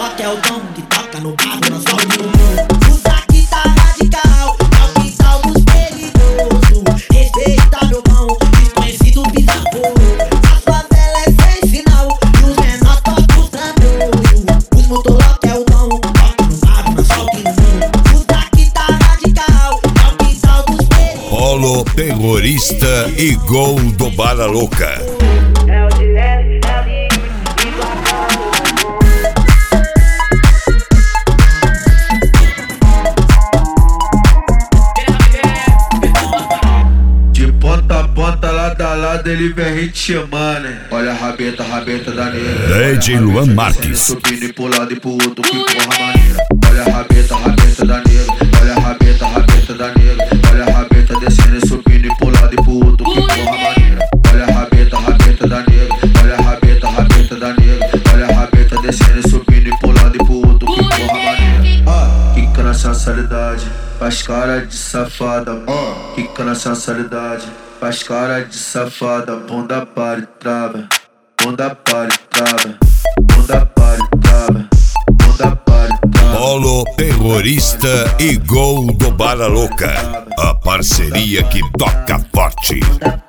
Loki é o dom que toca no barro, não só o mundo. Usa que tá radical, é o quintal dos perigosos. Respeita meu mão, desconhecido bizarro. A favela é sem sinal, e os menores tocam os trambolhos. Os motoloque é o dom, toca no barro, não só o mundo. Usa que tá radical, é o quintal dos perigosos. Polo terrorista e gol do Bala Louca. Ponta lado a lado, ele vem ritmando, né? Olha a rabeta da negra. DJ Luan Marques. Subindo e pro lado e pro outro, que porra maneira. Olha a rabeta da negra. Olha a rabeta da negra. Olha a rabeta descendo e subindo e pro lado e pro outro, que porra maneira. Olha a rabeta da negra. Olha a rabeta da negra. Olha a rabeta descendo e subindo e pro lado e pro outro, que porra maneira. Quica na sensualidade, faz cara de safada. Quica na sensualidade, faz cara de safada. Bunda para e trava, bunda para e trava, bunda para e trava, bunda para e trava. Polo terrorista e gol do Bala Louca. A parceria que toca forte.